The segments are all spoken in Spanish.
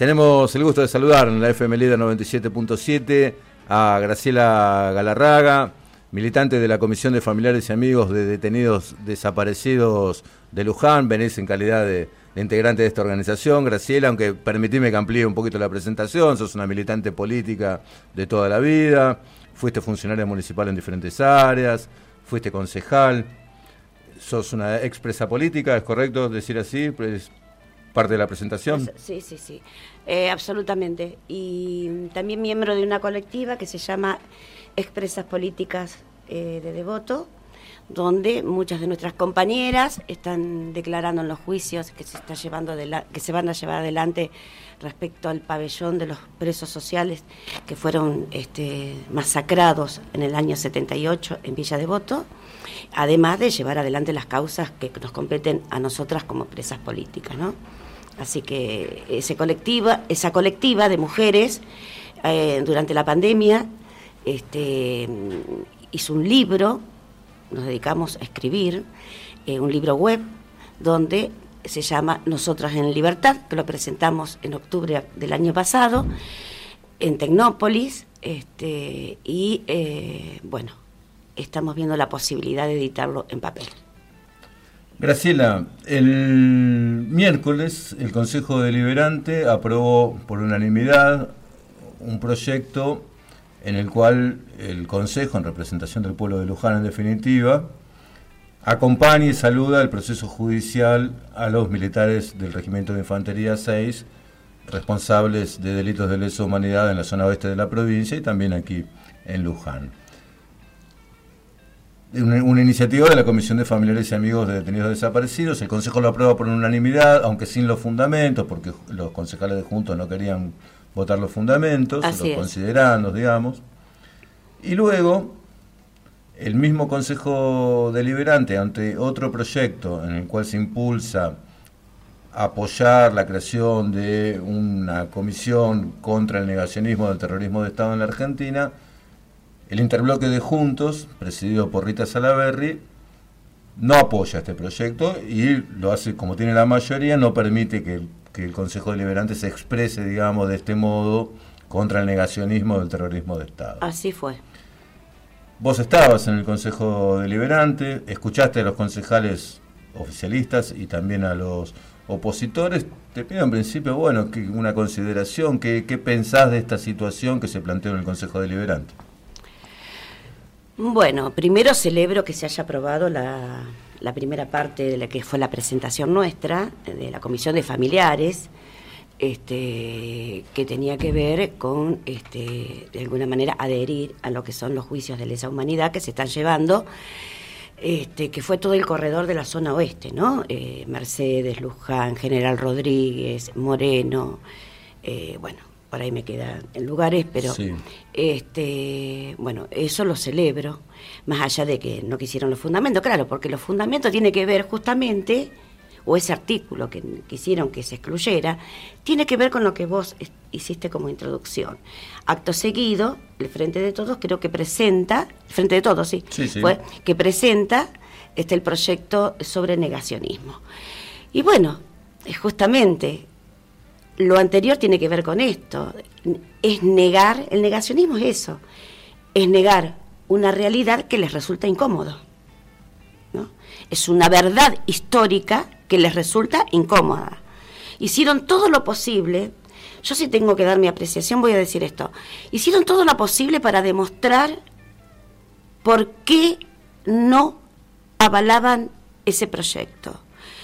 Tenemos el gusto de saludar en la FM Líder 97.7 a Graciela Galarraga, militante de la Comisión de Familiares y Amigos de Detenidos Desaparecidos de Luján. Venís en calidad de integrante de esta organización. Graciela, aunque permitime que amplíe un poquito la presentación, sos una militante política de toda la vida, fuiste funcionaria municipal en diferentes áreas, fuiste concejal, sos una expresa política, ¿es correcto decir así? ¿Es parte de la presentación? Sí, absolutamente. Y también miembro de una colectiva que se llama Expresas Políticas de Devoto, donde muchas de nuestras compañeras están declarando en los juicios que se van a llevar adelante respecto al pabellón de los presos sociales que fueron masacrados en el año 78 en Villa Devoto, además de llevar adelante las causas que nos competen a nosotras como presas políticas, ¿no? Así que esa colectiva de mujeres durante la pandemia hizo un libro, nos dedicamos a escribir, un libro web donde se llama Nosotras en Libertad, que lo presentamos en octubre del año pasado en Tecnópolis, estamos viendo la posibilidad de editarlo en papel. Graciela, el miércoles el Consejo Deliberante aprobó por unanimidad un proyecto en el cual el Consejo, en representación del pueblo de Luján en definitiva, acompaña y saluda el proceso judicial a los militares del Regimiento de Infantería 6, responsables de delitos de lesa humanidad en la zona oeste de la provincia y también aquí en Luján. Una iniciativa de la Comisión de Familiares y Amigos de Detenidos Desaparecidos. El Consejo lo aprueba por unanimidad, aunque sin los fundamentos, porque los concejales de Juntos no querían votar los fundamentos, los considerandos, digamos. Y luego, el mismo Consejo Deliberante, ante otro proyecto en el cual se impulsa apoyar la creación de una comisión contra el negacionismo del terrorismo de Estado en la Argentina, el interbloque de Juntos, presidido por Rita Salaverry, no apoya este proyecto y lo hace, como tiene la mayoría, no permite que el Consejo Deliberante se exprese, digamos, de este modo contra el negacionismo del terrorismo de Estado. Así fue. Vos estabas en el Consejo Deliberante, escuchaste a los concejales oficialistas y también a los opositores. Te pido en principio, una consideración, ¿qué pensás de esta situación que se planteó en el Consejo Deliberante? Bueno, primero celebro que se haya aprobado la primera parte de la que fue la presentación nuestra, de la Comisión de Familiares, que tenía que ver con, de alguna manera, adherir a lo que son los juicios de lesa humanidad que se están llevando, que fue todo el corredor de la zona oeste, ¿no? Mercedes, Luján, General Rodríguez, Moreno, por ahí me quedan en lugares, pero sí. Eso lo celebro, más allá de que no quisieron los fundamentos, claro, porque los fundamentos tienen que ver justamente, o ese artículo que quisieron que se excluyera, tiene que ver con lo que vos hiciste como introducción. Acto seguido, el Frente de Todos creo que presenta, Frente de Todos, sí. Que presenta el proyecto sobre negacionismo. Y justamente lo anterior tiene que ver con esto, es negar, el negacionismo es eso, es negar una realidad que les resulta incómodo, ¿no? Es una verdad histórica que les resulta incómoda. Hicieron todo lo posible, yo sí tengo que dar mi apreciación, voy a decir esto, hicieron todo lo posible para demostrar por qué no avalaban ese proyecto.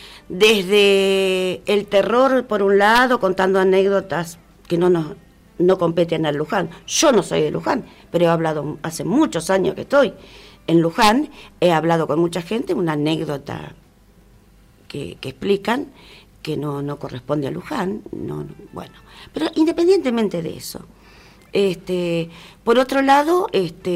Desde el terror, por un lado, contando anécdotas que no competen al Luján. Yo no soy de Luján, pero he hablado, hace muchos años que estoy en Luján, he hablado con mucha gente, una anécdota que explican que no corresponde a Luján, pero independientemente de eso, por otro lado,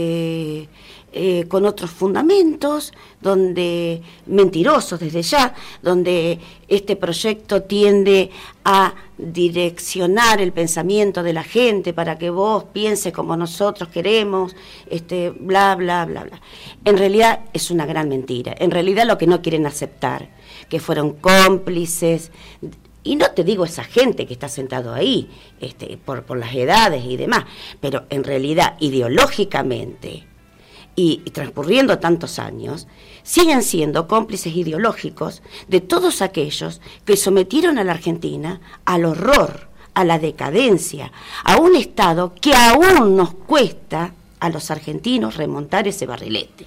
con otros fundamentos, donde mentirosos desde ya, donde este proyecto tiende a direccionar el pensamiento de la gente para que vos pienses como nosotros queremos, bla, bla, bla, bla. En realidad es una gran mentira. En realidad lo que no quieren aceptar, que fueron cómplices Y no te digo esa gente que está sentado ahí, por las edades y demás, pero en realidad ideológicamente y transcurriendo tantos años, siguen siendo cómplices ideológicos de todos aquellos que sometieron a la Argentina al horror, a la decadencia, a un Estado que aún nos cuesta a los argentinos remontar ese barrilete.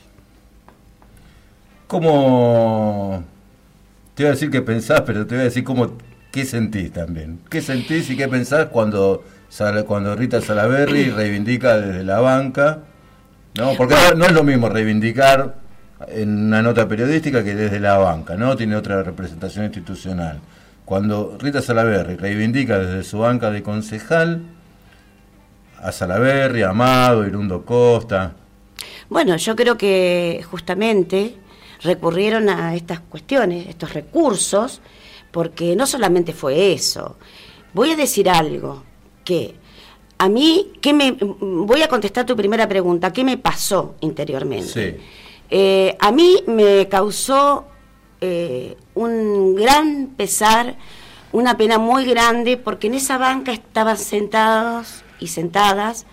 ¿Cómo? Te voy a decir qué pensás, pero te voy a decir qué sentís también. ¿Qué sentís y qué pensás cuando Rita Salaberry reivindica desde la banca? ¿No? Porque no es lo mismo reivindicar en una nota periodística que desde la banca, ¿no? Tiene otra representación institucional. Cuando Rita Salaberry reivindica desde su banca de concejal a Salaberry, a Amado, Irundo Costa. Bueno, yo creo que justamente recurrieron a estas cuestiones, estos recursos, porque no solamente fue eso. Voy a decir algo, que a mí, voy a contestar tu primera pregunta, ¿qué me pasó interiormente? Sí. A mí me causó un gran pesar, una pena muy grande, porque en esa banca estaban sentados y sentadas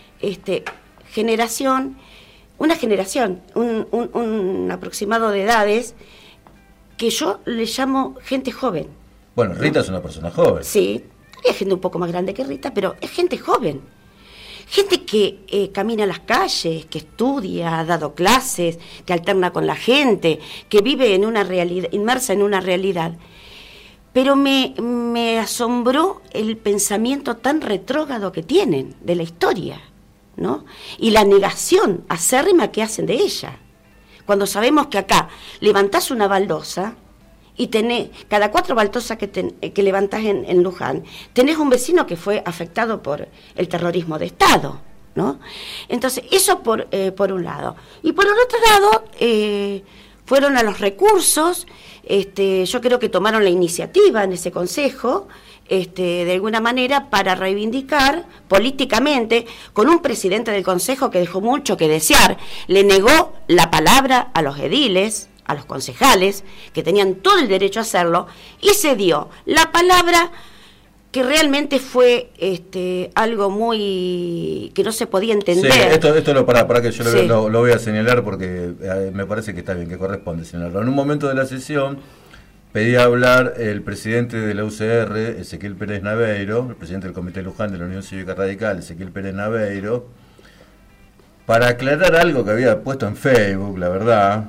una generación, un aproximado de edades que yo le llamo gente joven. Bueno, Rita, ¿no? Es una persona joven. Sí, hay gente un poco más grande que Rita, pero es gente joven. Gente que camina a las calles, que estudia, ha dado clases, que alterna con la gente, que vive en una realidad, inmersa en una realidad. Pero me asombró el pensamiento tan retrógrado que tienen de la historia, ¿no? Y la negación acérrima que hacen de ella. Cuando sabemos que acá levantás una baldosa y tenés, cada 4 baldosas que levantás en Luján, tenés un vecino que fue afectado por el terrorismo de Estado, ¿no? Entonces, eso por un lado. Y por el otro lado, fueron a los recursos, yo creo que tomaron la iniciativa en ese consejo, de alguna manera para reivindicar políticamente, con un presidente del consejo que dejó mucho que desear, le negó la palabra a los ediles, a los concejales, que tenían todo el derecho a hacerlo, y se dio la palabra que realmente fue algo muy que no se podía entender. Sí, esto para que yo lo voy a señalar porque me parece que está bien, que corresponde señalarlo. En un momento de la sesión pedía hablar el presidente de la UCR, Ezequiel Pérez Naveiro, el presidente del Comité Luján de la Unión Cívica Radical, Ezequiel Pérez Naveiro, para aclarar algo que había puesto en Facebook, la verdad.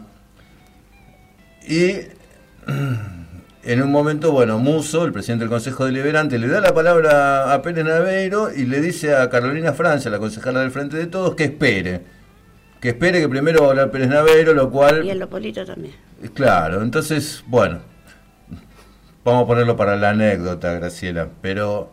Y en un momento, Musso, el presidente del Consejo Deliberante, le da la palabra a Pérez Naveiro y le dice a Carolina Francia, la concejala del Frente de Todos, que espere que primero va a hablar Pérez Naveiro, lo cual... Y en lo político también. Claro, entonces, vamos a ponerlo para la anécdota, Graciela, pero...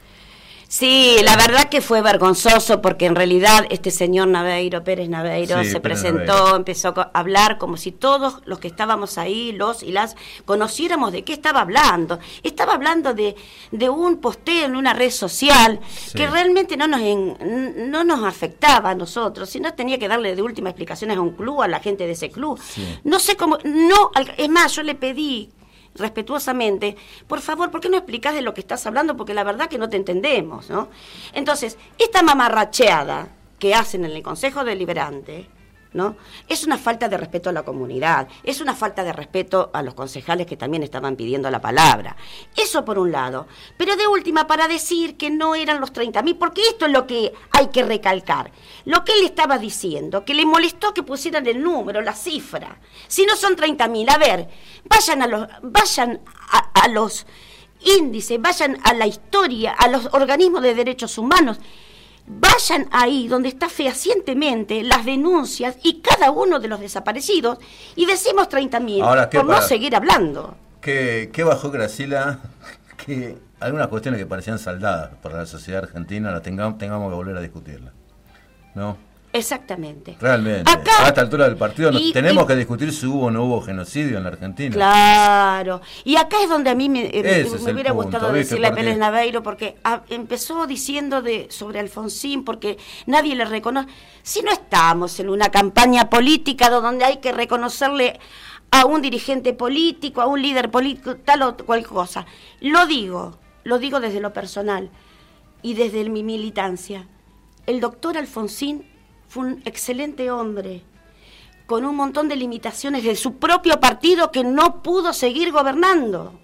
Sí, la verdad que fue vergonzoso porque en realidad este señor Pérez Naveiro, se presentó, empezó a hablar como si todos los que estábamos ahí, los y las, conociéramos de qué estaba hablando. Estaba hablando de un posteo en una red social que realmente no nos afectaba a nosotros, sino tenía que darle de última explicaciones a un club, a la gente de ese club. Sí. No sé cómo, es más, yo le pedí respetuosamente, por favor, ¿por qué no explicás de lo que estás hablando? Porque la verdad que no te entendemos, ¿no? Entonces, esta mamarracheada que hacen en el Consejo Deliberante, ¿no? Es una falta de respeto a la comunidad, es una falta de respeto a los concejales que también estaban pidiendo la palabra. Eso por un lado. Pero de última, para decir que no eran los 30.000, porque esto es lo que hay que recalcar. Lo que él estaba diciendo, que le molestó que pusieran el número, la cifra. Si no son 30.000, a ver, vayan a los índices, vayan a la historia, a los organismos de derechos humanos. Vayan ahí donde está fehacientemente las denuncias y cada uno de los desaparecidos y decimos 30.000 por no seguir hablando. ¿Qué bajó Graciela? Que algunas cuestiones que parecían saldadas para la sociedad argentina las tengamos que volver a discutirlas, ¿no? Exactamente. Realmente, acá, a esta altura del partido tenemos que discutir si hubo o no hubo genocidio en la Argentina. Claro, y acá es donde a mí me hubiera gustado decirle a Pérez Naveiro, porque empezó diciendo sobre Alfonsín, porque nadie le reconoce. Si no estamos en una campaña política donde hay que reconocerle a un dirigente político, a un líder político, tal o cual cosa. Lo digo desde lo personal y desde mi militancia. El doctor Alfonsín fue un excelente hombre, con un montón de limitaciones de su propio partido que no pudo seguir gobernando.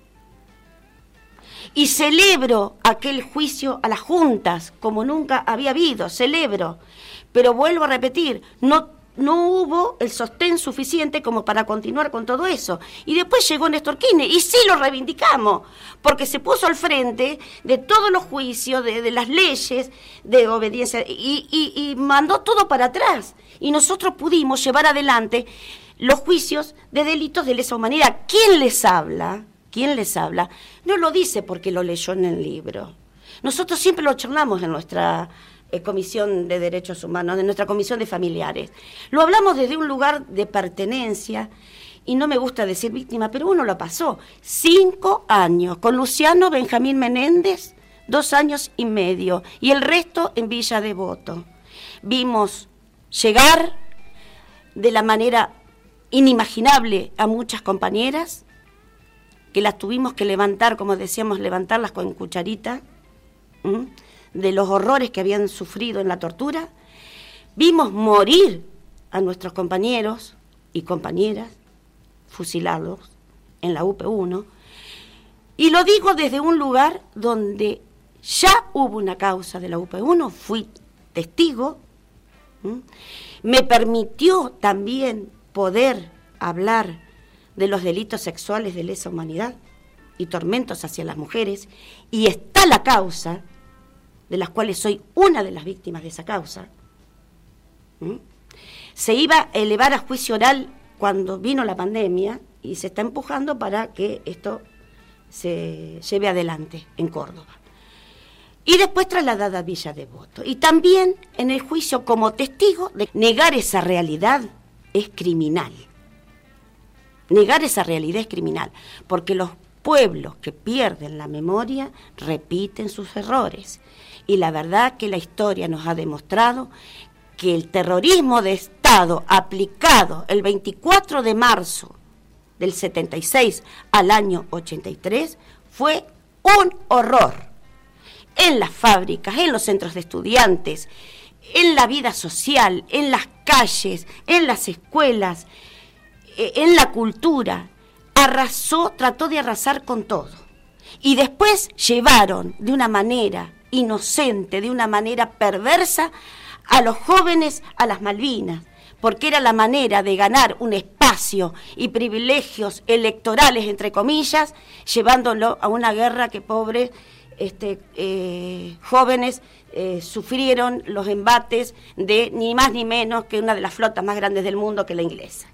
Y celebro aquel juicio a las juntas, como nunca había habido, celebro. Pero vuelvo a repetir, no hubo el sostén suficiente como para continuar con todo eso. Y después llegó Néstor Kirchner, y sí lo reivindicamos, porque se puso al frente de todos los juicios, de las leyes, de obediencia, y mandó todo para atrás. Y nosotros pudimos llevar adelante los juicios de delitos de lesa humanidad. ¿Quién les habla? No lo dice porque lo leyó en el libro. Nosotros siempre lo charlamos en nuestra Comisión de Derechos Humanos, de nuestra Comisión de Familiares. Lo hablamos desde un lugar de pertenencia, y no me gusta decir víctima, pero uno lo pasó. 5 años con Luciano Benjamín Menéndez, 2 años y medio, y el resto en Villa Devoto. Vimos llegar de la manera inimaginable a muchas compañeras, que las tuvimos que levantar, como decíamos, levantarlas con cucharita, de los horrores que habían sufrido en la tortura. Vimos morir a nuestros compañeros y compañeras, fusilados en la UP1, y lo digo desde un lugar donde ya hubo una causa de la UP1, fui testigo, me permitió también poder hablar de los delitos sexuales de lesa humanidad y tormentos hacia las mujeres, y está la causa, de las cuales soy una de las víctimas de esa causa. Se iba a elevar a juicio oral cuando vino la pandemia, y se está empujando para que esto se lleve adelante en Córdoba. Y después trasladada a Villa Devoto. Y también en el juicio como testigo, de negar esa realidad es criminal. Negar esa realidad es criminal, porque los pueblos que pierden la memoria repiten sus errores. Y la verdad que la historia nos ha demostrado que el terrorismo de Estado aplicado el 24 de marzo del 76 al año 83 fue un horror. En las fábricas, en los centros de estudiantes, en la vida social, en las calles, en las escuelas, en la cultura, trató de arrasar con todo. Y después llevaron de una manera inocente, de una manera perversa, a los jóvenes a las Malvinas, porque era la manera de ganar un espacio y privilegios electorales, entre comillas, llevándolo a una guerra que pobres jóvenes sufrieron los embates de ni más ni menos que una de las flotas más grandes del mundo, que la inglesa.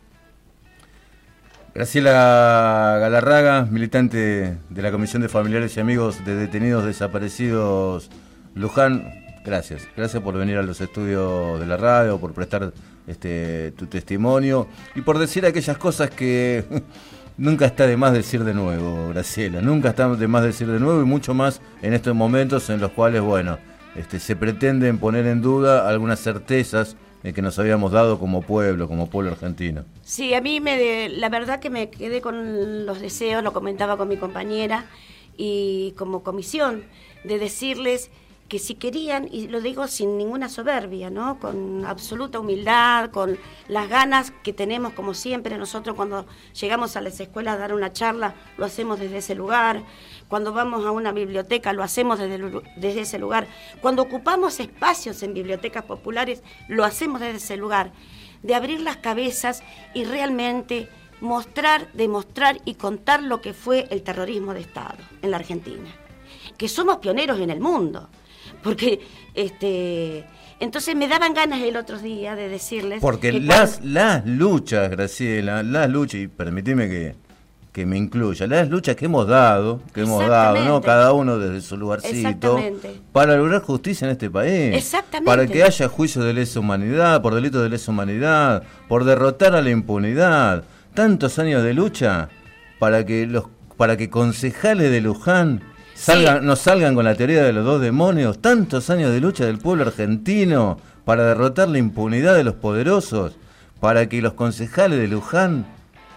Graciela Galarraga, militante de la Comisión de Familiares y Amigos de Detenidos Desaparecidos Luján, gracias por venir a los estudios de la radio, por prestar tu testimonio y por decir aquellas cosas que nunca está de más decir de nuevo, Graciela, nunca está de más decir de nuevo, y mucho más en estos momentos en los cuales, se pretenden poner en duda algunas certezas que nos habíamos dado como pueblo argentino. Sí, a mí la verdad que me quedé con los deseos, lo comentaba con mi compañera, y como comisión, de decirles que si querían, y lo digo sin ninguna soberbia, ¿no?, con absoluta humildad, con las ganas que tenemos, como siempre, nosotros cuando llegamos a las escuelas a dar una charla, lo hacemos desde ese lugar. Cuando vamos a una biblioteca, lo hacemos desde ese lugar. Cuando ocupamos espacios en bibliotecas populares, lo hacemos desde ese lugar. De abrir las cabezas y realmente demostrar y contar lo que fue el terrorismo de Estado en la Argentina. Que somos pioneros en el mundo. Porque, entonces me daban ganas el otro día de decirles... Porque las luchas, Graciela, y permitime que me incluya, las luchas que hemos dado, ¿no?, cada uno desde su lugarcito, para lograr justicia en este país. Exactamente. Para que haya juicios de lesa humanidad, por delitos de lesa humanidad, por derrotar a la impunidad. Tantos años de lucha para que concejales de Luján no salgan con la teoría de los 2 demonios. Tantos años de lucha del pueblo argentino para derrotar la impunidad de los poderosos, para que los concejales de Luján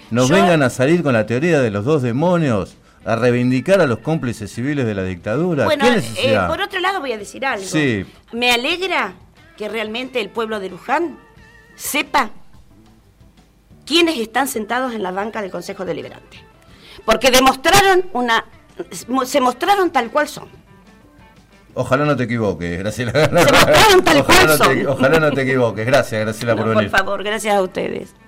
vengan a salir con la teoría de los dos demonios, a reivindicar a los cómplices civiles de la dictadura. Bueno, ¿Qué necesidad? Por otro lado voy a decir algo. Sí. Me alegra que realmente el pueblo de Luján sepa quiénes están sentados en la banca del Consejo Deliberante. Porque se mostraron tal cual son. Ojalá no te equivoques, Graciela. Se mostraron tal cual son. Ojalá no te equivoques. Gracias, Graciela, por venir. Por favor, gracias a ustedes.